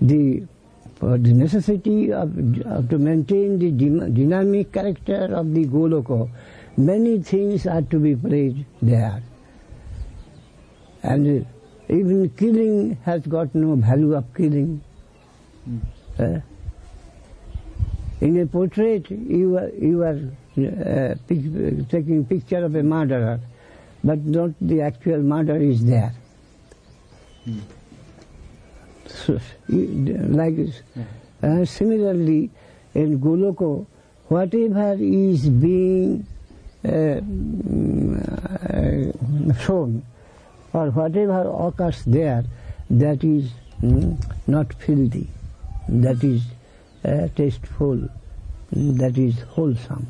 for the necessity to maintain the dynamic character of the Goloka, many things are to be played there. And even killing has got no value of killing. In a portrait, you are taking picture of a murderer, but not the actual murder is there. So, similarly, in Goloko, whatever is being shown, or whatever occurs there, that is not filthy, that is tasteful, that is wholesome.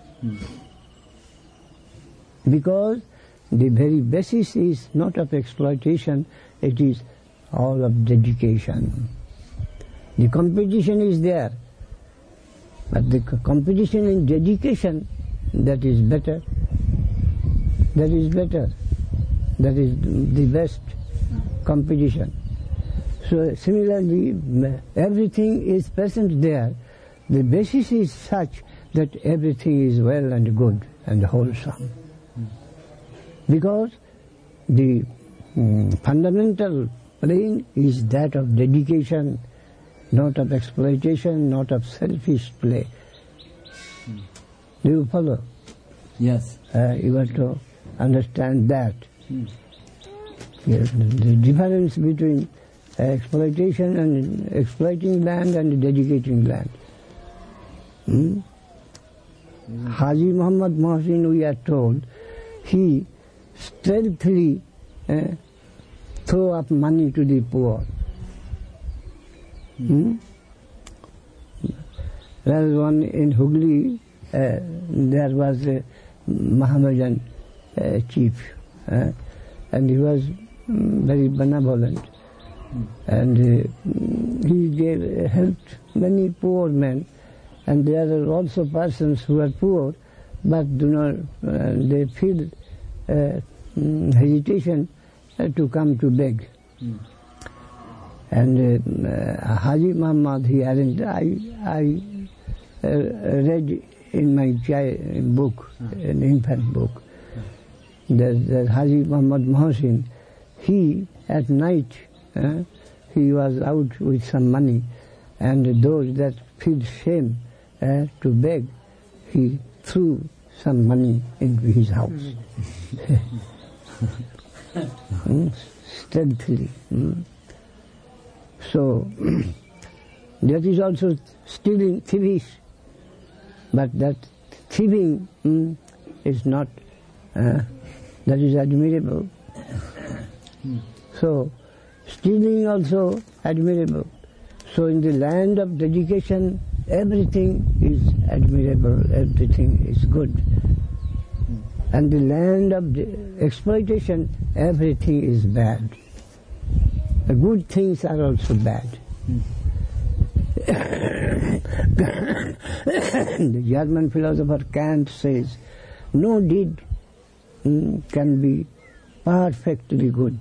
Because the very basis is not of exploitation, it is all of dedication. The competition is there, but the competition in dedication, that is better. That is better. That is the best competition. So similarly, everything is present there. The basis is such that everything is well and good and wholesome. Because the fundamental plane is that of dedication, not of exploitation, not of selfish play. Do you follow? Yes. You have to understand that. Yes, the difference between exploitation and exploiting land and dedicating land. Haji Muhammad Mohsin, we are told, he stealthily threw up money to the poor. There was one in Hooghly, there was a Mohammedan chief, and he was very benevolent, and he helped many poor men, and there are also persons who are poor, but do not, they feel hesitation to come to beg. And Haji Muhammad, he hadn't, I read in my book, an infant book, that Haji Muhammad Mohsin, he at night, he was out with some money, and those that feel shame to beg, he threw some money into his house. Stealthily. So, that is also stealing, thievish, but that thieving is not, that is admirable. So, stealing also admirable. So in the land of dedication, everything is admirable, everything is good. And the land of exploitation, everything is bad. The good things are also bad. The German philosopher Kant says, no deed can be perfectly good.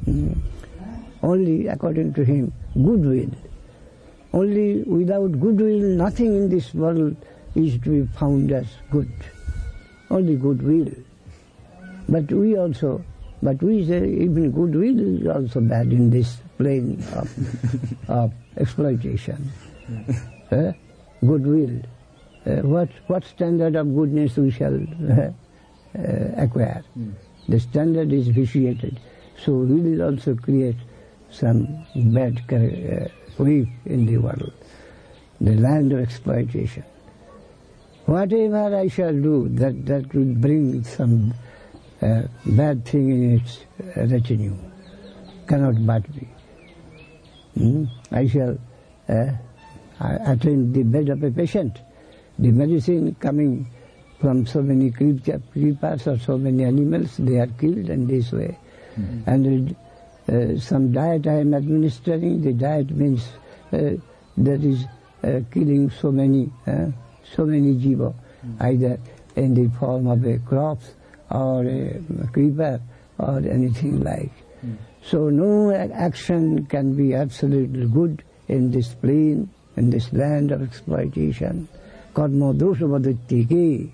Only, according to him, goodwill. Only without goodwill, nothing in this world is to be found as good. Only goodwill. But we say even goodwill is also bad in this plane of exploitation. Goodwill. What standard of goodness we shall acquire? The standard is vitiated. So we will also create some bad belief in the world, the land of exploitation. Whatever I shall do, that will bring some bad thing in its retinue, cannot but be. I shall attend the bed of a patient. The medicine coming from so many creepers or so many animals, they are killed in this way. And some diet I am administering, the diet means that is killing so many jiva, either in the form of a crop or a creeper or anything like. So no action can be absolutely good in this plane, in this land of exploitation. Karma dosha vadatyaki.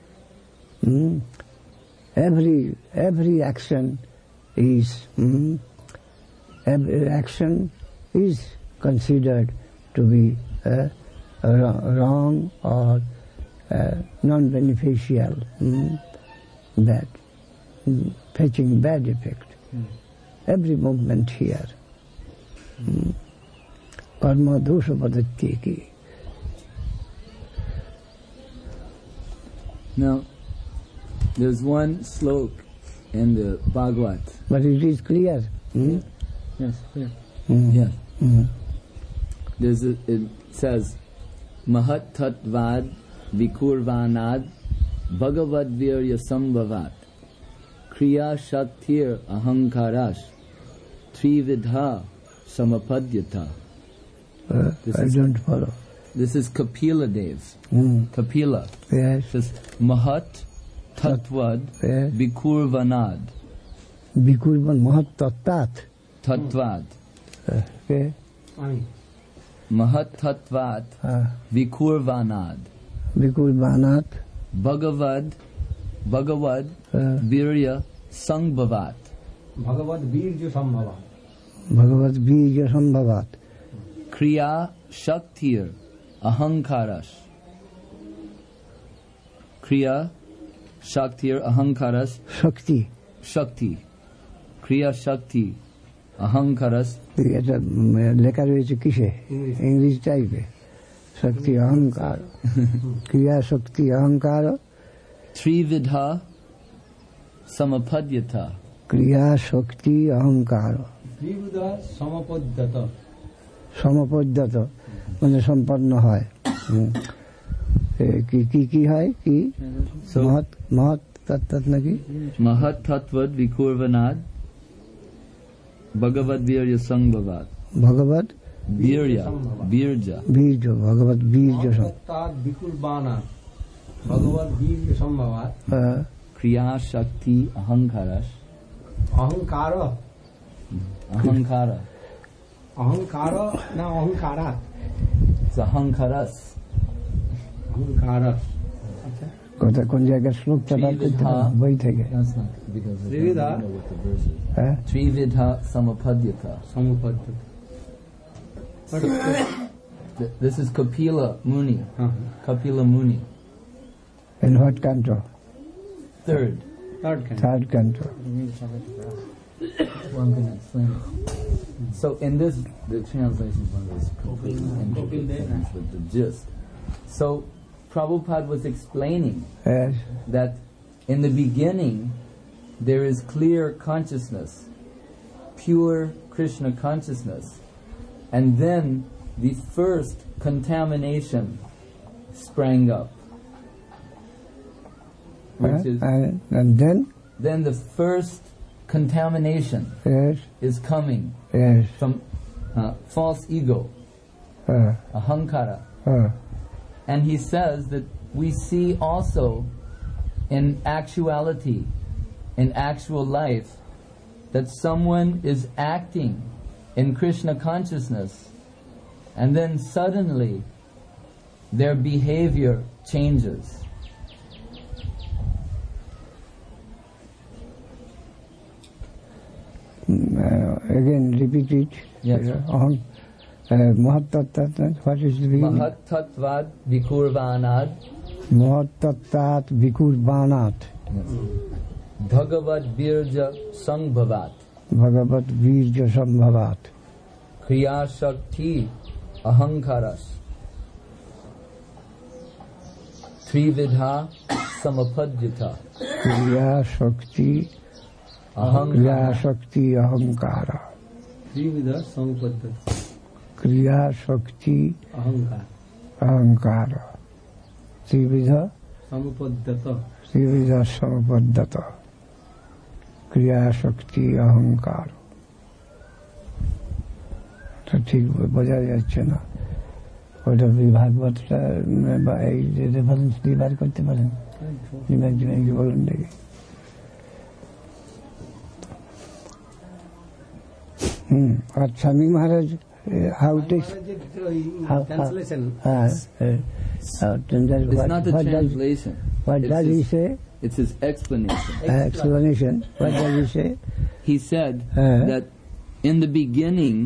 Every action is considered to be wrong or non-beneficial, bad, fetching bad effect. Every movement here. Karma dosha vadatyaki. Now, there's one slok in the Bhagavad. But it is clear. Yes, clear. Yes. It says, Mahat Tattvad Vikurvanad Bhagavad Virya Sambhavat Kriya Shaktir Ahankarash Trividha Samapadyata. I don't follow. This is Kapila Dev. Kapila. Yes. It says Mahat Tattvad Vikurvanad. Vikurvan Mahat Tattat. Tattvad. Okay. Mahat Tattvat Vikurvanad. Vikurvanat. Bhagavad Virya Sangbhavat. Bhagavad Virya Sambhavat. Bhagavad Virya Sambhavat. Kriya Shaktir Ahankarash. Kriya Shaktir Ahankarash. Shakti. Kriya Shakti Ahankaras. এটা লেখা রয়েছে কিসে? English টাইপে। শক্তি অহংকার, ক্রিয়া শক্তি অহংকার, Trividha Samapadyata. ক্রিয়া শক্তি অহংকার, Trividha Samapadyata. সমপদ্যত মানে সম্পন্ন হয়। কি হয় কি? মহৎ তত্ত্ব নাকি? Mahat Tattvad Vikurvanad Bhagavad Virya Sangbhavat. ভগবত Virya. বীর্য, ভগবত বীর্য। Tattvat Vikurvana. Bhagavad Virya Sambhavat. Kriya Shakti Ahankaras. Ahankara. Ahankara. Ahankara na Ahankara. It's Ahankaras. Ahankara. কথা কোন জায়গায় শ্লোকটা বই থেকে? That's not because I Trividha. don't know what the verse is. Trividha Samapadyata. Samapadyata. This is Kapila Muni. Kapila Muni. In what canto? Third. Third canto. One can explain it. So in this, the translation is one of those completely intricate things with the gist. So Prabhupada was explaining that in the beginning there is clear consciousness, pure Krishna consciousness, and then the first contamination sprang up. Which is, and then the first contamination is coming from false ego, ahankara. And he says that we see also in actuality, in actual life, that someone is acting in Krishna consciousness, and then suddenly their behavior changes. Again, repeat it. Yes. Mahat Tattvat, what is the beginning? Mahat Tattvat Vikurvanad. Mahat Tattvat Vikurvanat. Bhagavad Virja Sangbhavat. Bhagavad Virja Sambhavat. Kriya Shakti Ahankaras. Trividha Samapadyata. Kriya Shakti Ahankara. Trividha Samapadyata. Kriya Shakti Ahankara. Trividha Samapadyata. Kriya Shakti Ahankara. তো ঠিক বোঝা যাচ্ছে না। ওটা ভাগবতটা এই reference দিয়ে বার করতে পারেন? বলুন দেখি। আর স্বামী মহারাজ how it is. Translation. It's not the translation. What does he say? It's his explanation. Explanation. What does he say? He said that in the beginning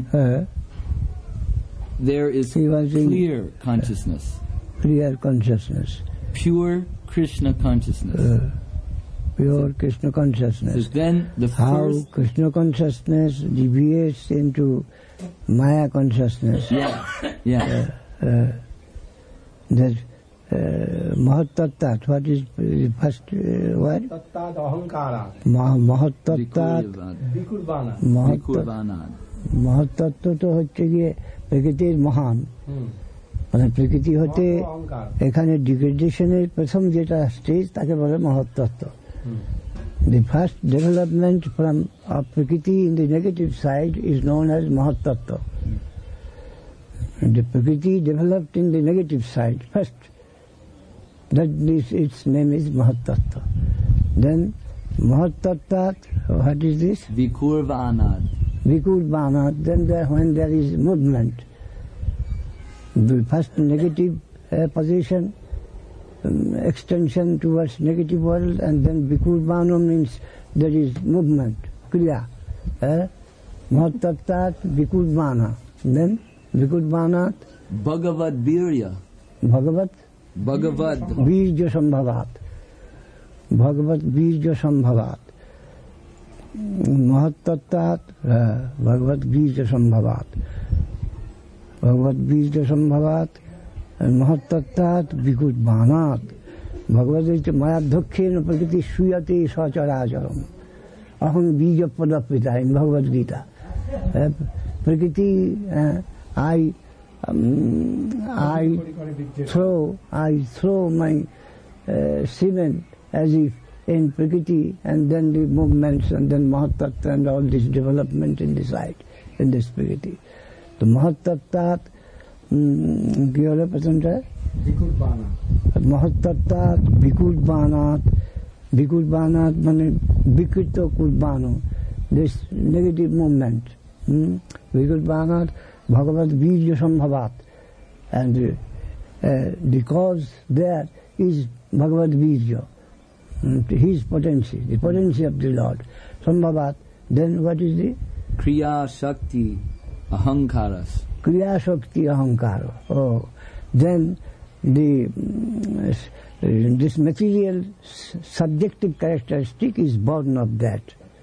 there is clear consciousness. Clear consciousness. Pure Krishna consciousness. Pure Krishna consciousness. So then the how first Krishna consciousness deviates into Maya consciousness. Yeah. That Mahatattat, what is the first word? Tattat ahankara. Mahatattat. Vikurbana. Mahatattat তো হচ্ছে গিয়ে প্রকৃতির মহান, মানে প্রকৃতি হতে এখানে ডিগ্রেডেশনের প্রথম যেটা স্টেজ তাকে বলে মহত্তত্ত্ব। The first development from Prakriti in the negative side is known as Mahattattva. The Prakriti developed in the negative side first. Its name is Mahattattva. Then Mahattattva, what is this? Vikurvanad. Vikurvanad. Then when there is movement, the first negative position, extension towards negative world, and then Vikurvana means there is movement, kriya. Mahatattat Vikurvana. Then Vikurvanat. Bhagavad Virya. Bhagavad Virja Sambhavat. Bhagavad Virja Sambhavat. Mahatattat Bhagavad Virja Sambhavat. Bhagavad Virja Sambhavat. Mahatattat Vikurvanat. Bhagavad Mayadhokkhena Prakriti Suyate Sacharacharam. Aham Bija Padapita in Bhagavad Gita. Prakriti, I throw my semen as if in Prakriti, and then the movements, and then Mahatattva and all this development in the side, in this Prakriti. The Mahatattat কি হলো প্রথমটা? মহত্তত্ত্বাৎ বিকুর্বাণাৎ। বিকুর্বাণাৎ মানে বিকৃত কুর্বাণো, this negative movement. বিকুর্বাণাৎ ভগবৎ বীর্য সম্ভবাৎ, and the cause there is Bhagavad Virya, his potency, the potency of the Lord. Sambhavat. Then what is the? Kriya Shakti Ahankaras. Kriya Shakti Ahankara. Oh, then this material subjective characteristic is born of that.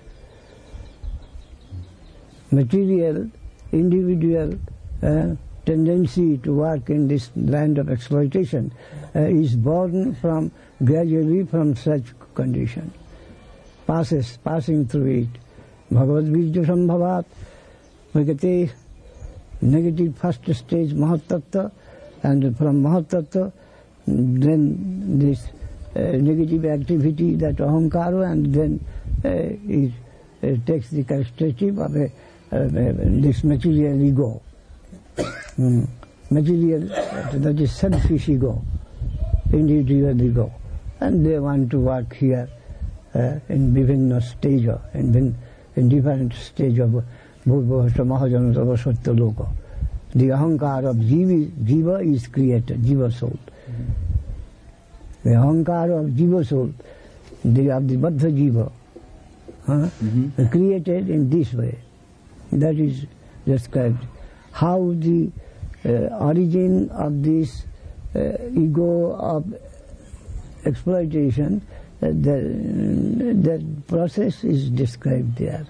Material, individual tendency to work in this land of exploitation is born from gradually from such condition, passing through it. Bhagavad Virya Sambhavat, Prakati, negative first stage Mahatattva, and from Mahatattva then this negative activity, that Ahankara, and then it takes the characteristic of this material ego. Material, that is selfish ego, individual ego, and they want to work here in Vivinna stage, in different stage of Bhurvahasya Mahajanatava Satya Loka. The Ahankara of Jiva is created, Jiva soul. The Ahankara of Jiva soul, of the Baddha Jiva, created in this way. That is described. How the origin of this ego of exploitation, that process is described there.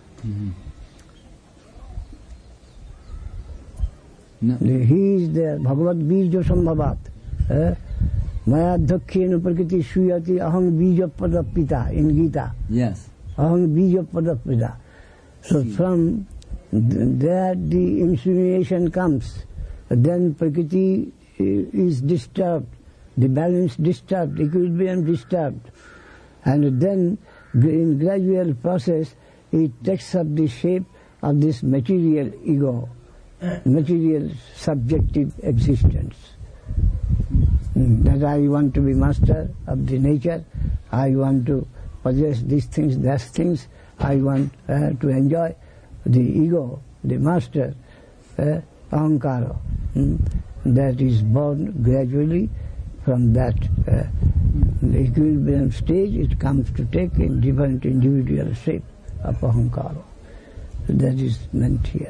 No. He is there, Bhagavad Virya Sambhavat. Mayadhokkhena Prakriti Suyati Aham Bija Padapita in Gita. Yes. Aham Bija Padapita. So from there the insinuation comes. Then Prakriti is disturbed, the balance disturbed, equilibrium disturbed. And then in gradual process it takes up the shape of this material ego, material subjective existence. That I want to be master of the nature, I want to possess these things, that things, I want to enjoy. The ego, the master ahankara, that is born gradually from that the equilibrium stage. It comes to take a different individual shape of ahankara. So that is meant here.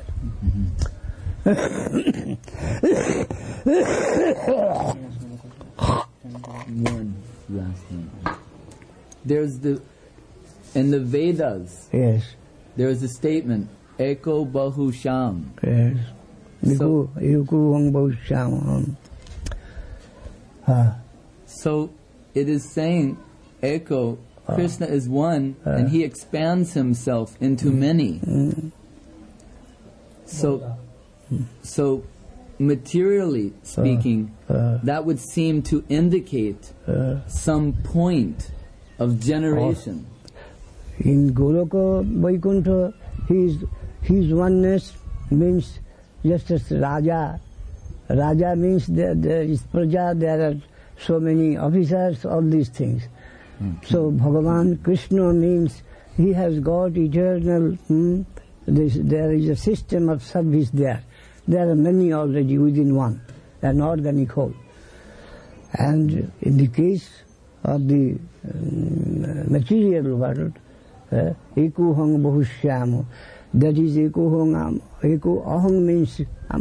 One last thing. There's in the Vedas. Yes. There is a statement, Eko Bahu Sham. Yes. So it is saying Eko, Krishna is one, and he expands himself into many. So materially speaking, that would seem to indicate some point of generation. In Goloka Vaikuntha, his oneness means just as Raja. Raja means there is Praja, there are so many officers, all these things. So Bhagavan Krishna means he has got eternal, there is a system of service there. There are many already within one, an organic whole. And in the case of the material world, Eko Hang Bahushyamo, that is Eko Hang, Eko Ahang means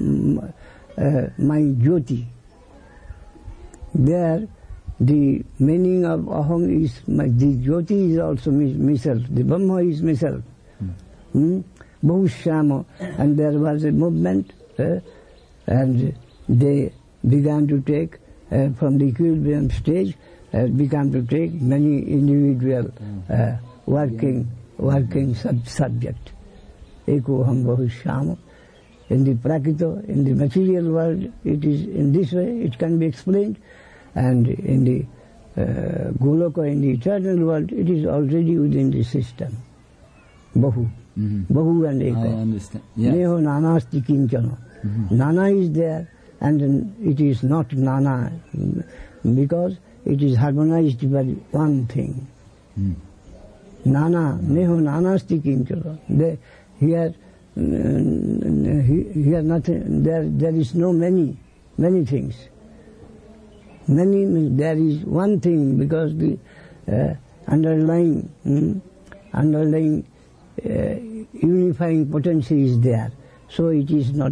my Jyoti. There, the meaning of Ahang is, the Jyoti is also myself, the Brahma is myself. Bahushyamo, and there was a movement, and they began to take, from the equilibrium stage, began to take many individual working subject. Eko Hang Bahushyamo. In the Prakrita, in the material world, it is in this way, it can be explained, and in the Goloka, in the eternal world, it is already within the system. Bahu. Bahu and Eko. I understand. Yes. Neho nanasti kinchana. Nana is there, and it is not Nana, because it is harmonized by one thing. Nana, neho nanasti kinchana. Here nothing, there is no many things. Many means there is one thing, because the underlying unifying potency is there. So it is not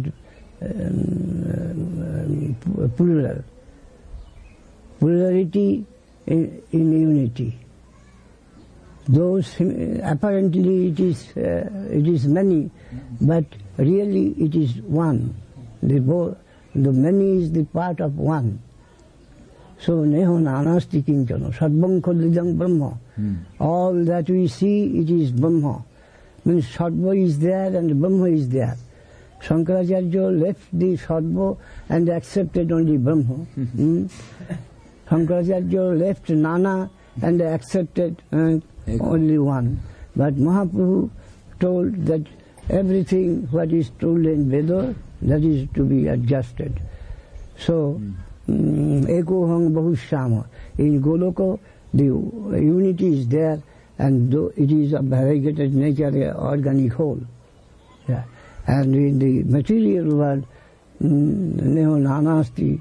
plural. Plurality in unity. Those apparently it is many, but really it is one. The many is the part of one. So neho nanasti kinchana sarvam khalidam Brahma. All that we see, it is Brahma. Means Sattva is there and Brahma is there. Shankaracharya left the Sattva and accepted only Brahma. Shankaracharya left Nana and accepted only one. But Mahaprabhu told that everything what is told in Veda, that is to be adjusted. So, Eko Hang Bahushyama. In Goloka, the unity is there, and it is a variegated nature, organic whole. Yeah. And in the material world, Neho Nanasti,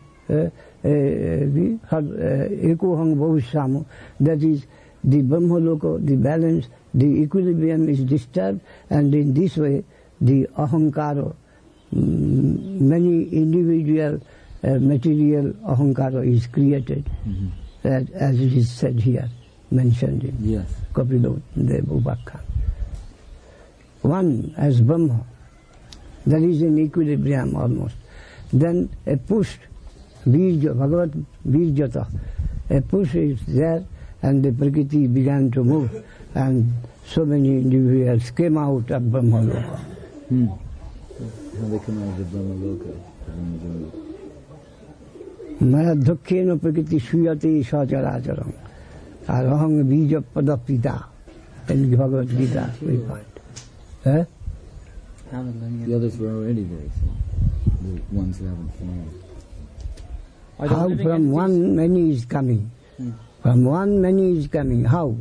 Eko Hang Bahushyama, that is the Brahma Loka, the balance, the equilibrium is disturbed, and in this way the ahankara, many individual material ahankara is created, as it is said here, mentioned in Kapila Devubhakha. One as Brahma, that is in equilibrium almost. Then a push, Virja, Bhagavat Virjata, a push is there, and the Prakriti began to move, and so many individuals came out of Brahma Loka. How they come out of Brahma Loka? Maya dukkhena prakriti suyate sacharacharam. Arahang bija padapita. In Bhagavad Gita we find. The others were already there, so the ones who haven't found. How from one many is coming? From one many is coming. How?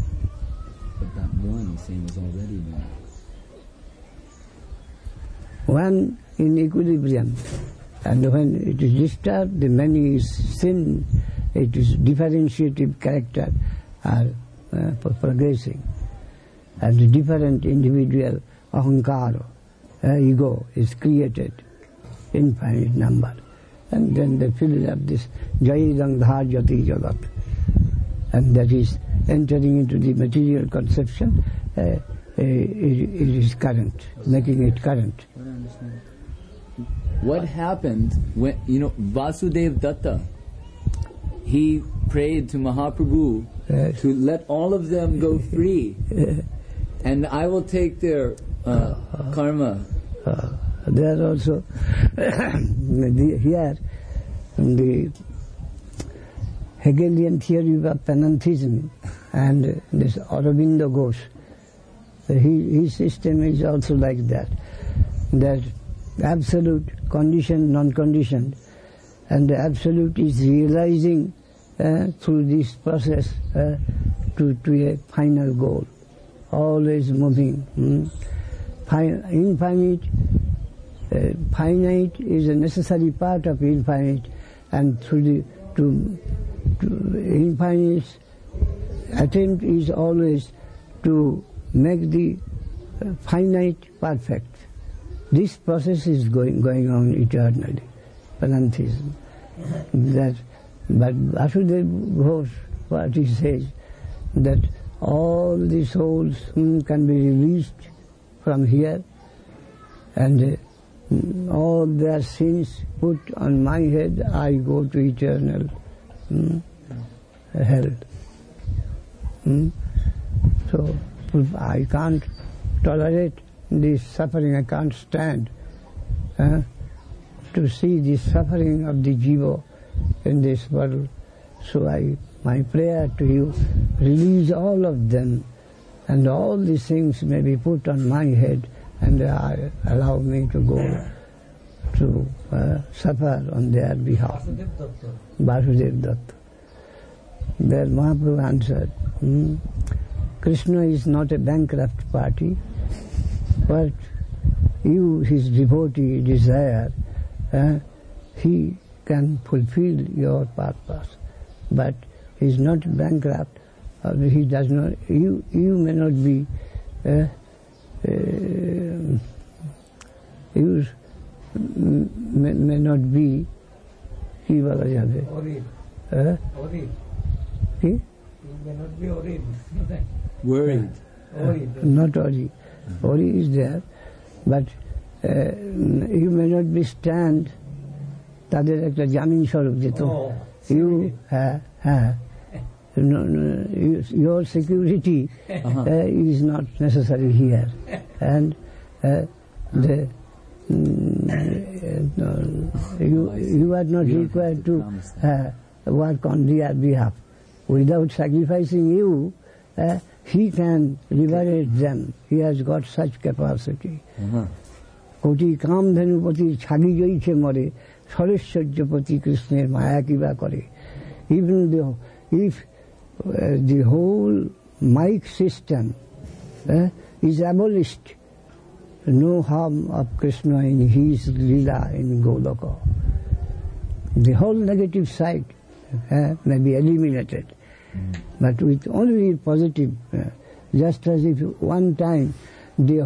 But that one same is already there. one in equilibrium. And when it is disturbed, the many is sin, it is differentiative character are progressing. And the different individual ahankara, ego, is created, infinite number. And then they fill up this Jaidang Dhajati Jagat. And that is entering into the material conception, it is current, making it current. What happened when, Vasudev Datta, he prayed to Mahaprabhu to let all of them go free, and I will take their karma. There also, here, the Hegelian theory of panentheism and this Aurobindo Ghosh, his system is also like that absolute, conditioned, non-conditioned, and the absolute is realizing through this process to a final goal, always moving. Infinite, finite is a necessary part of infinite, and through to infinite attempt is always to make the finite perfect. This process is going on eternally, panentheism. But Vasudev Ghosh, what he says, that all the souls can be released from here, and all their sins put on my head, I go to eternal hell. So I can't tolerate this suffering, I can't stand to see the suffering of the jiva in this world. So my prayer to you, release all of them, and all these things may be put on my head, and allow me to go to suffer on their behalf. Vasudev Datta. There Mahaprabhu answered, Krishna is not a bankrupt party, but you, his devotee, desire, he can fulfill your purpose. But he is not bankrupt. He does not. You may not be. You may not be. Ki bala jabe? Worried. Ki? You may not be worried. Worried. Not worried. Worry is there, but you may not be stand. তাদের একটা জামিন স্বরূপ যেত your security is not necessary here, and you are not required to work on their behalf. Without sacrificing you, he can liberate them. He has got such capacity. কোটি কামধেনুপতি ছাগি জয়ছে মরে সরেশ্বর্যপতি কৃষ্ণের মায়া কিবা করে. Even if the whole mic system is abolished, no harm of Krishna in his lila in Goloka. The whole negative side may be eliminated, but with only positive. Just as if one time the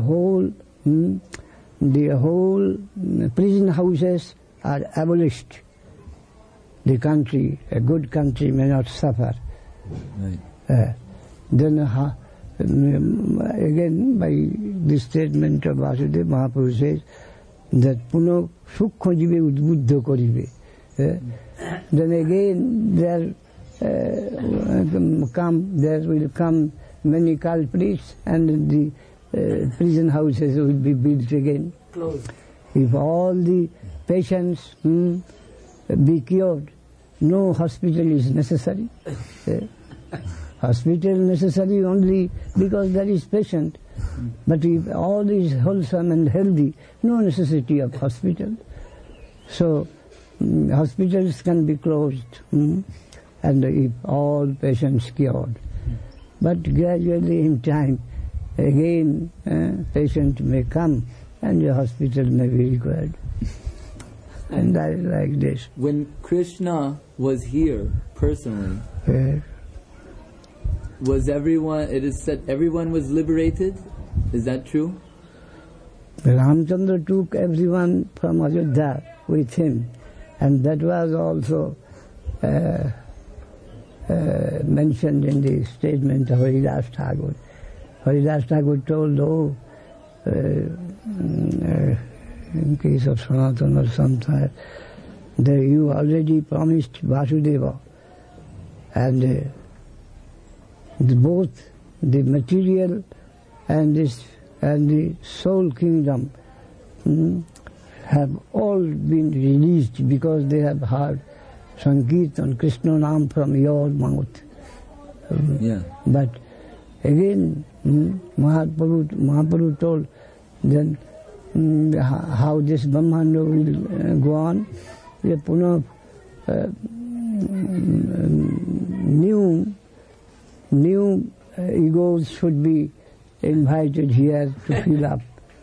whole prison houses are abolished, the country, a good country, may not suffer. Right. Then again, by the statement of Vasudeva, Mahaprabhu says that puno sukha jive udbuddha koribe. Then again there will come many culprits, and the prison houses will be built again. Closed. If all the patients be cured, no hospital is necessary. Hospital necessary only because there is patient. But if all is wholesome and healthy, no necessity of hospital. So hospitals can be closed, and if all patients cured. But gradually in time, again patient may come and a hospital may be required. And that is like this. When Krishna was here personally, Yes. was everyone, it is said everyone was liberated? Is that true? Ramchandra took everyone from Ayodhya with him, and that was also mentioned in the statement of Haridas Thakur. Haridas Thakur told, in case of Sanatana or something, that you already promised Vasudeva, and both the material and the soul kingdom have all been released because they have heard Sankirtan, Krishna Nam from your mouth. Yeah. But again, Mahaprabhu told then how this Brahmanda will go on. Punah, new egos should be invited here to fill up.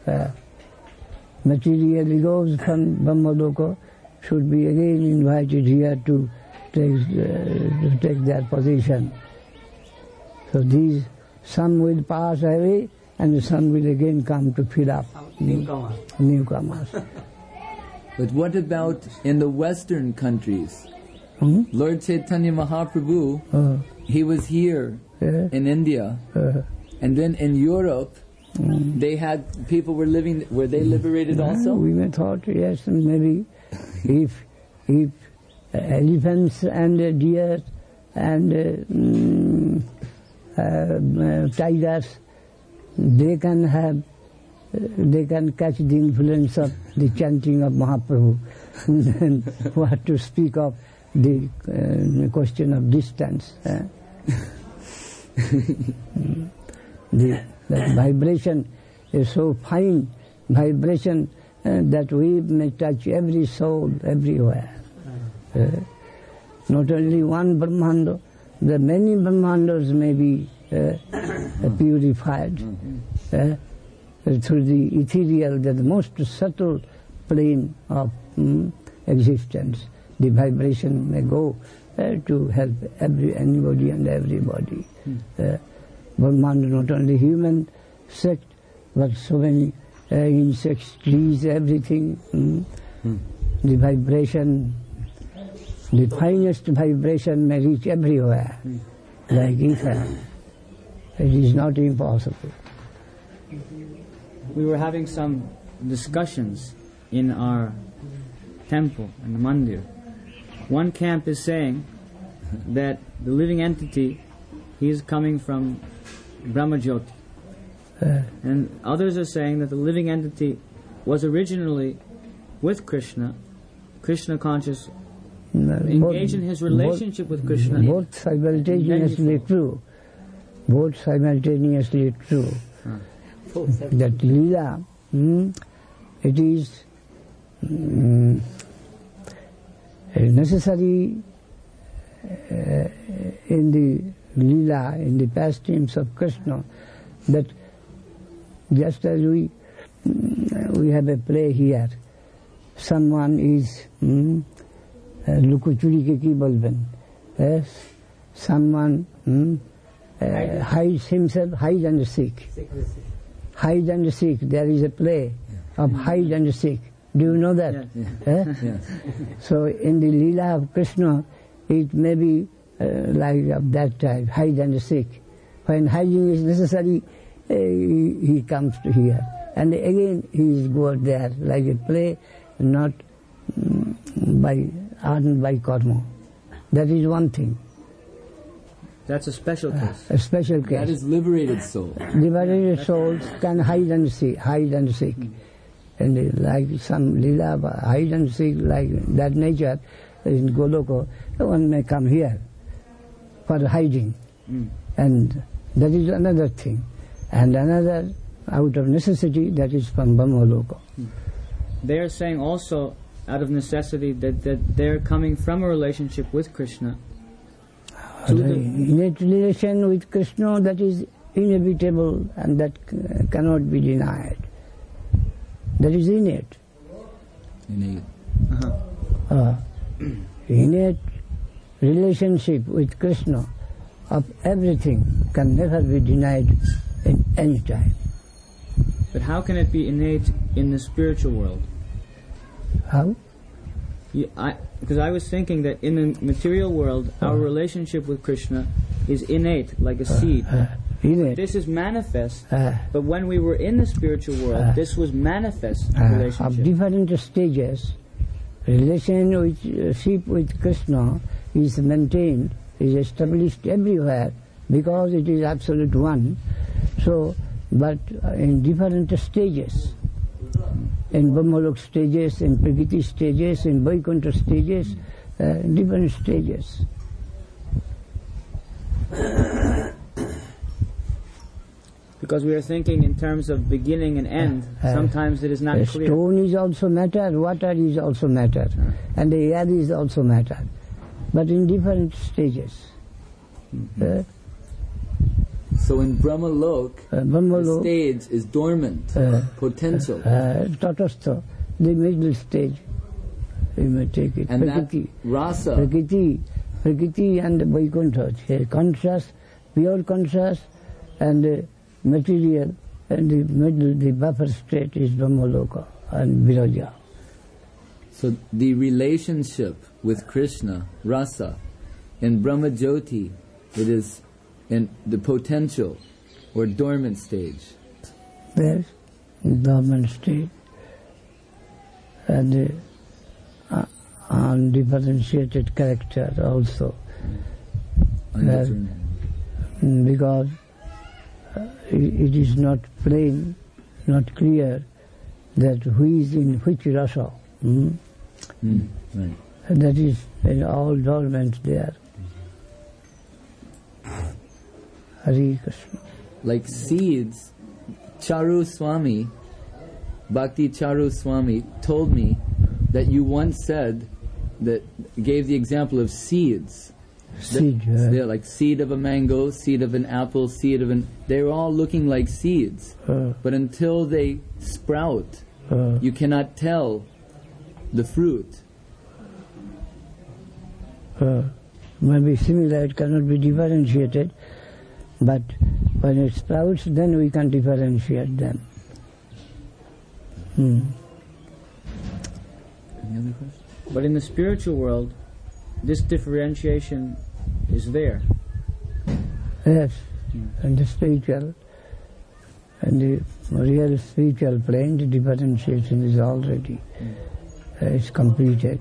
Material egos from Brahmaloka should be again invited here to take their position. So these, some will pass away and some will again come to fill up. Newcomers. But what about in the Western countries? Lord Chaitanya Mahaprabhu, he was here in India, and then in Europe, they had, people were living, were they liberated also? We may thought, yes, maybe if elephants and deer and tigers, they can catch the influence of the chanting of Mahaprabhu. Then what to speak of the question of distance. The vibration is so fine, vibration that we may touch every soul everywhere. Not only one Brahmanda, the many Brahmandas may be purified through the ethereal, the most subtle plane of existence. The vibration may go to help anybody and everybody. Brahmanda, not only human sect, but so many insects, trees, everything. The vibration, the finest vibration may reach everywhere, like ether. It is not impossible. We were having some discussions in our temple, in the mandir. One camp is saying that the living entity, he is coming from Brahmajyoti. And others are saying that the living entity was originally with Krishna, Krishna conscious, engaged in his relationship with Krishna. Both simultaneously true. Both simultaneously true. That Leela, it is necessary in the Leela, in the pastimes of Krishna, that just as we have a play here, someone is lukuchuri ke ki bolben, yes, someone hides himself, hide and seek. Hide and seek, there is a play of hide and seek. Do you know that? Yes. So in the Leela of Krishna, it may be like of that type, hide and seek. When hiding is necessary, he comes to here. And again he is go there, like a play, not earned by karma. That is one thing. That's a special case. A special case. That is liberated soul. Liberated souls can hide and seek. And like some Leela, hide and seek, like that nature in Goloka, one may come here for hiding. And that is another thing. And another, out of necessity, that is from Brahmaloka. They are saying also, out of necessity, that they're coming from a relationship with Krishna. Innate relation with Krishna, that is inevitable and that cannot be denied. That is innate. Innate. Innate relationship with Krishna of everything can never be denied at any time. But how can it be innate in the spiritual world? How? Because I was thinking that in the material world, our relationship with Krishna is innate, like a seed. Innate. This is manifest, but when we were in the spiritual world, this was manifest relationship. Of different stages, relationship with Krishna is maintained, is established everywhere, because it is absolute one. So, but in different stages, in Brahmalok stages, in Prakriti stages, in Vaikuntha stages, different stages. Because we are thinking in terms of beginning and end, sometimes it is not clear. Stone is also matter, water is also matter, and the air is also matter, but in different stages. So in Brahmalok, the stage is dormant, potential. Tatastha, the middle stage, you may take it. And Prakriti, that rasa. Prakriti and Vaikuntha, conscious, pure conscious, and material, and the middle, the buffer state is Brahmaloka and Viraja. So the relationship with Krishna, rasa, in Brahma Jyoti, it is in the potential or dormant stage. Yes, dormant state, and undifferentiated character also. Because it is not plain, not clear that who is in which rasa. Right. That is all dormant there. Hare Krishna. Like seeds, Charu Swami, Bhakti Charu Swami told me that you once said that, gave the example of seeds. Seed, They're like seed of a mango, seed of an apple, seed of an... They're all looking like seeds. But until they sprout, you cannot tell the fruit. Maybe similar, it cannot be differentiated, but when it sprouts, then we can differentiate them. Any other questions? But in the spiritual world, this differentiation is there. Yes, and the spiritual, and the real spiritual plane, the differentiation is already it's completed.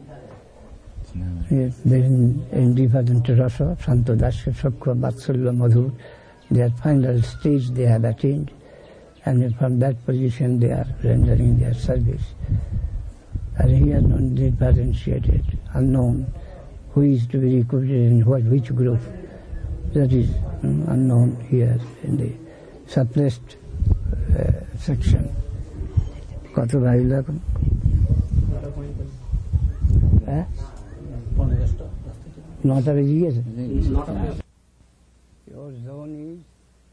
Yes, in different rasa, Santodasya, Sakha, Vatsalya, Madhur, their final stage they have attained, and from that position they are rendering their service. And here non differentiated, unknown, who is to be recruited in which group, that is unknown here in the suppressed section. কত ভাইলা নটা বেজে গিয়েছে Your zone is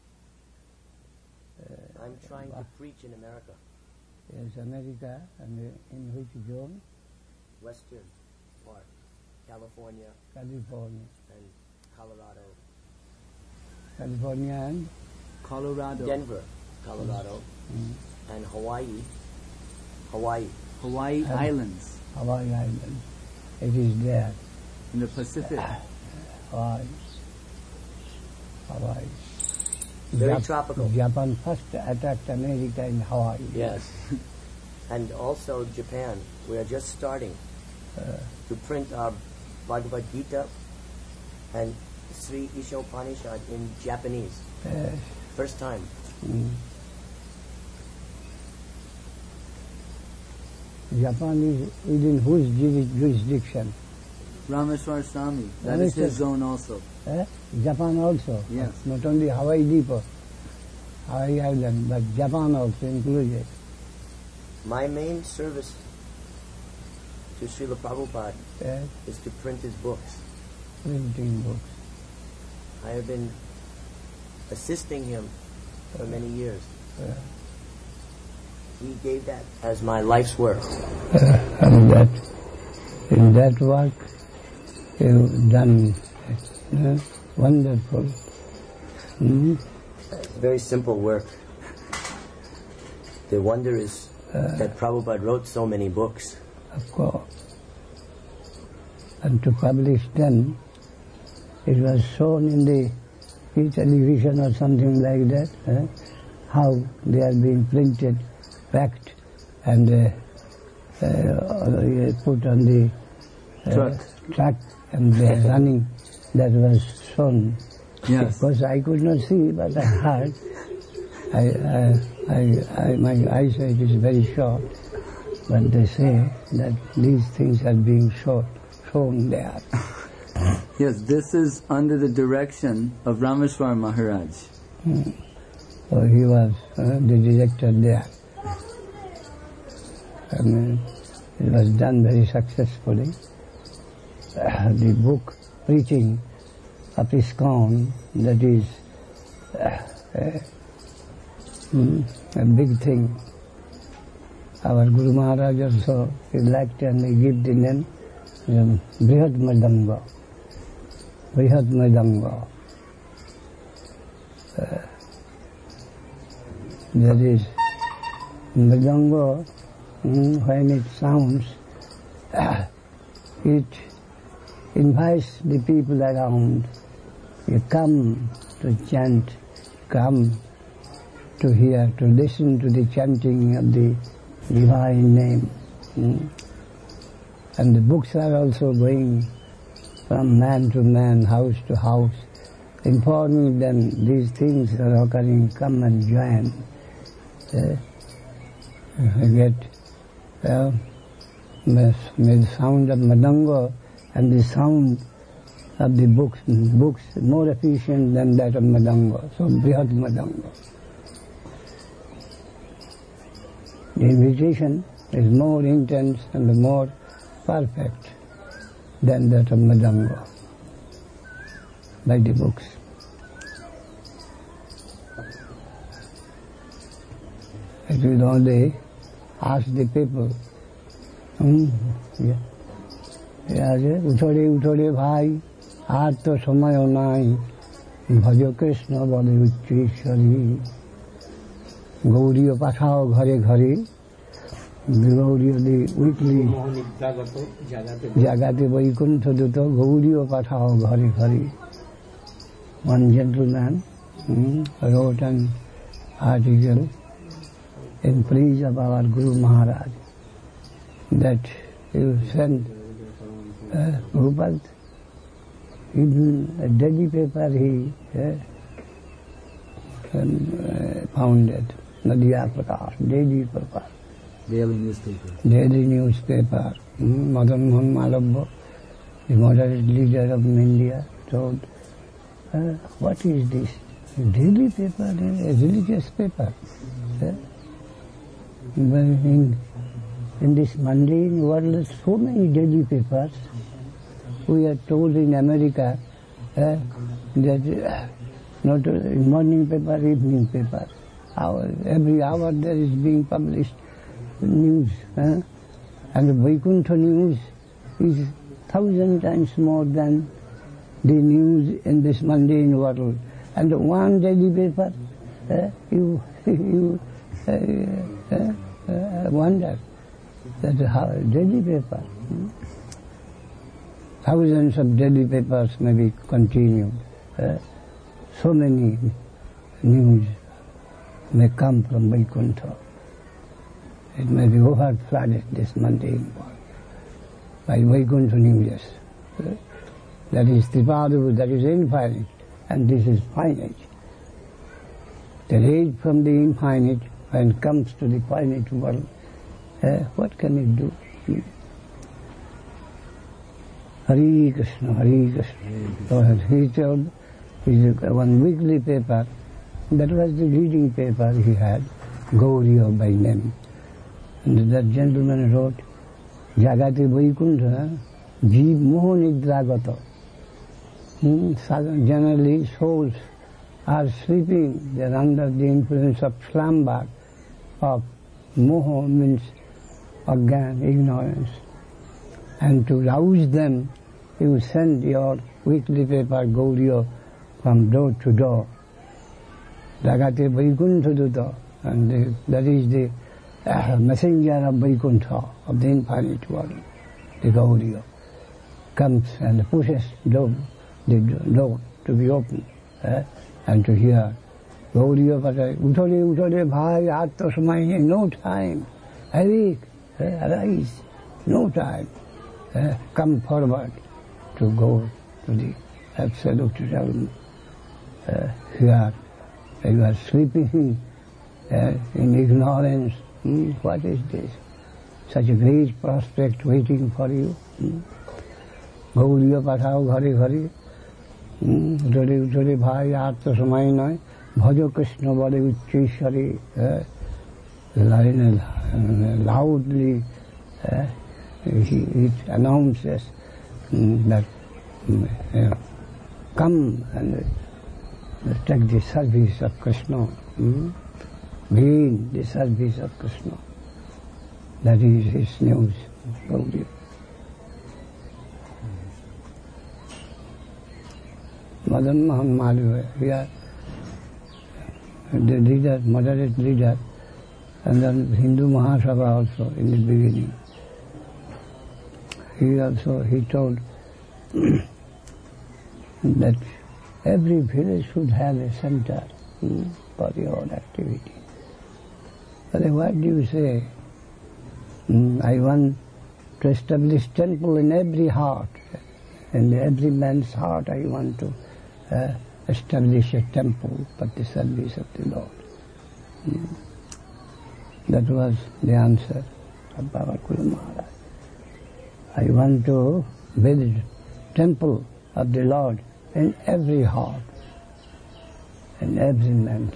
I'm trying to preach in America. Yes, America, and in which zone? Western part, California California. and Colorado. California and Colorado. Denver, Colorado, and Hawaii. Hawaii Islands Hawaii Island. It is there. in the Pacific. Hawaii. Very tropical. Japan first attacked America in Hawaii. Yes. And also Japan. We are just starting to print our Bhagavad Gita and Sri Isha Upanishad in Japanese. First time. Japan is within whose jurisdiction? Rameshwar Swami, that is his zone also. Japan also? Yes. Not only Hawaii Deepa, Hawaii Island, but Japan also included. My main service to Srila Prabhupada is to print his books. Printing books. I have been assisting him for many years. he gave that as my life's work. And in that work, you've done wonderful. Very simple work. The wonder is that Prabhupada wrote so many books. Of course. And to publish them, it was shown in the television or something like that, how they are being printed, packed, and put on the truck, and they are running. That was shown. Yes. Of course, I could not see, but I heard. My eyesight is very short, but they say that these things are being shown there. Yes, this is under the direction of Rameshwar Maharaj. So he was the director there. And it was done very successfully. The book preaching of ISKCON, that is a big thing. Our Guru Maharaj also liked and he gave the name Brihad Mridanga. Brihad Mridanga. That is, Mridanga, when it sounds, it invites the people around. You come to chant, come to hear, to listen to the chanting of the divine name. And the books are also going from man to man, house to house, informing them these things are occurring, come and join. Get the sound of Madanga and the sound of the books more efficient than that of Madanga, so Brihad Madanga. The invitation is more intense and more perfect than that of Madanga by the books. It is only ask the people, উঠোরে উঠোরে ভাই আর তো সময়ও নাই ভজ কৃষ্ণ বলে উচ্চেশ্বরী গৌরীয় পাঠাও ঘরে ঘরে গৌরীয় দি weekly জাগাতে বৈকুণ্ঠ দূত গৌরীয় পাঠাও ঘরে ঘরে. One gentleman wrote an article in praise of our Guru Maharaj that you send Prabhupada, even a daily paper he founded, Nadia Prakash, daily paper. Daily newspaper. Daily newspaper. Madan Mohan Malabha, the moderate leader of India, told, what is this? A daily paper, a religious paper. In this mundane world, so many daily papers. We are told in America that not morning paper, evening paper. Every hour there is being published news. And the Vaikuntha news is 1,000 times more than the news in this mundane world. And one daily paper, you wonder that how daily paper. Thousands of daily papers may be continued. So many news may come from Vaikuntha. It may be over-flooded, this mundane world, by Vaikuntha news. That is Tripadu, that is infinite, and this is finite. The rays from the infinite, when it comes to the finite world, what can it do? Hare Krishna, Hare Krishna. So he told one weekly paper, that was the reading paper he had, Gauriya by name. And that gentleman wrote, Jagati Vaikuntha, Jeev Moho Nidragata. Generally souls are sleeping, they are under the influence of slumber, of moha means again ignorance. And to rouse them, you send your weekly paper Gauriya from door to door. Dagate Vaikuntha Dutta, and that is the messenger of Vaikuntha, of the infinite world, the Gauriya, comes and pushes the door to be opened and to hear. Gauriya Patai, Uthore bhai, Atma Samai, no time. Awake, arise, no time. Come forward to go to the absolute realm. Here you are sleeping in ignorance. What is this? Such a great prospect waiting for you. Gauriya Pathao Ghare Ghare. Uthore bhai, Atma Samai Nai. Bhajo Krishna Bade Uchcheshwari. Loudly it announces that come and take the service of Krishna, gain the service of Krishna. That is his news. Madan Mohan Malviya, here the leader, moderate leader, and then Hindu Mahasabha also in the beginning. He told that every village should have a center for your activity. But what do you say? I want to establish temple in every heart. In every man's heart I want to establish a temple for the service of the Lord. That was the answer of Baba Kula Maharaj. I want to build temple of the Lord in every heart, in every man.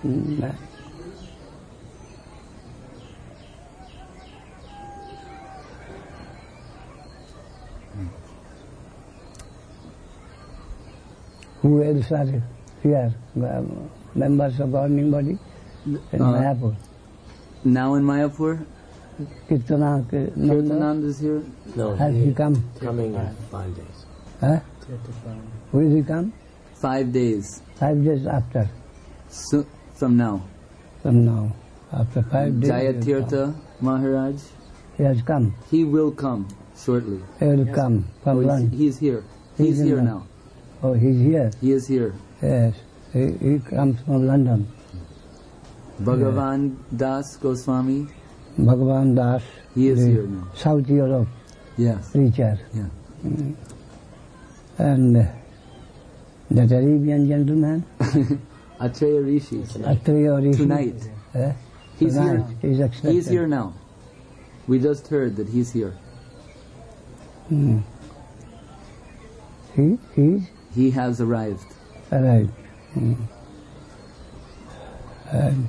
Who else are here? Members of governing body in Mayapur. Now in Mayapur? Kirtanand is here? No, has he come? Coming in 5 days. Huh? Will he come? 5 days. 5 days after? So, from now. From now. After 5 days. Jayatirtha Maharaj? He has come. He will come shortly. He will come from London. He's here. He's here now. Oh, he's here? He is here. Yes. He comes from London. Bhagavan Das Goswami? Bhagavan Das. He is here now. South Europe. Yes. Preacher. Yeah. And that Arabian gentleman? Atreya Rishi. Atreya Rishi. Tonight. He's here. He's expected. He's here now. We just heard that he's here. He has arrived. Arrived. And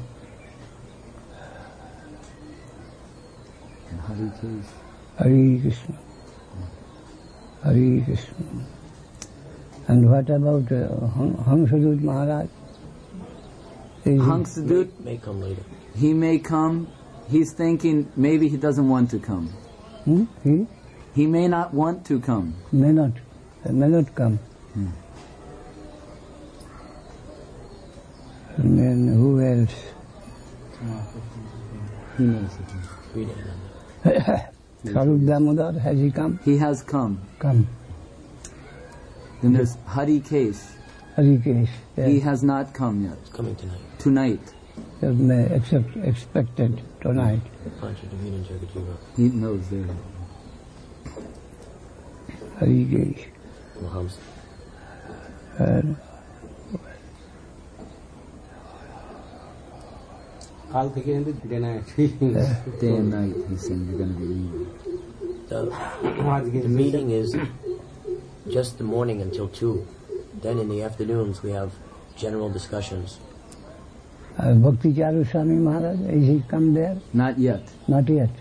Hare Krishna. Hare Krishna. And what about Hangsadut Maharaj? Hangsadut may come later. He may come. He's thinking maybe he doesn't want to come. He may not want to come. May not come. And then who else? He knows. Sarup Damodar, has he come? He has come. Come. Then there's Hari Kesh. Hari Kesh. Yes. He has not come yet. It's coming tonight. Tonight. Expected tonight. He knows there. Hari Kesh. Day and night, he's saying you're going to be leaving. The meeting is just the morning until 2. Then in the afternoons we have general discussions. Bhakti Charu Swami Maharaj, is he come there? Not yet. Not yet.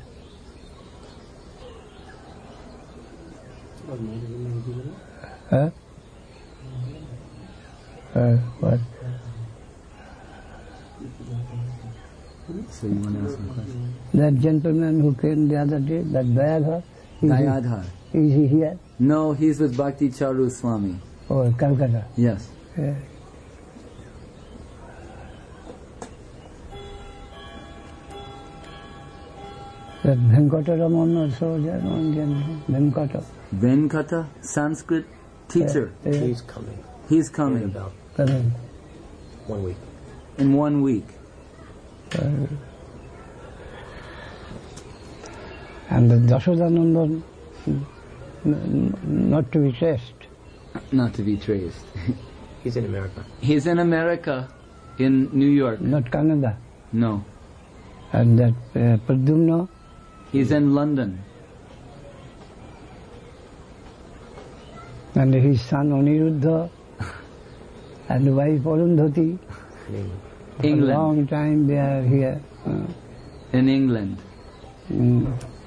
What? So you want to ask some question? That gentleman who came the other day, that Dayadhar, Dayadhar. is he here? No, he's with Bhakti Charu Swami. Oh, Calcutta. Yes. Yeah. That Venkataraman also there, one gentleman, Venkata. Venkata, Sanskrit teacher. Yeah. He's coming He's in coming about Coming. 1 week. in 1 week. And the Dashodanandan, not to be traced. Not to be traced. He's in America. He's in America, in New York. Not Canada. No. And that Pradyumna, He's in London. and his son Aniruddha, and wife Arundhati. For a England. long time they are here. In England. Mm.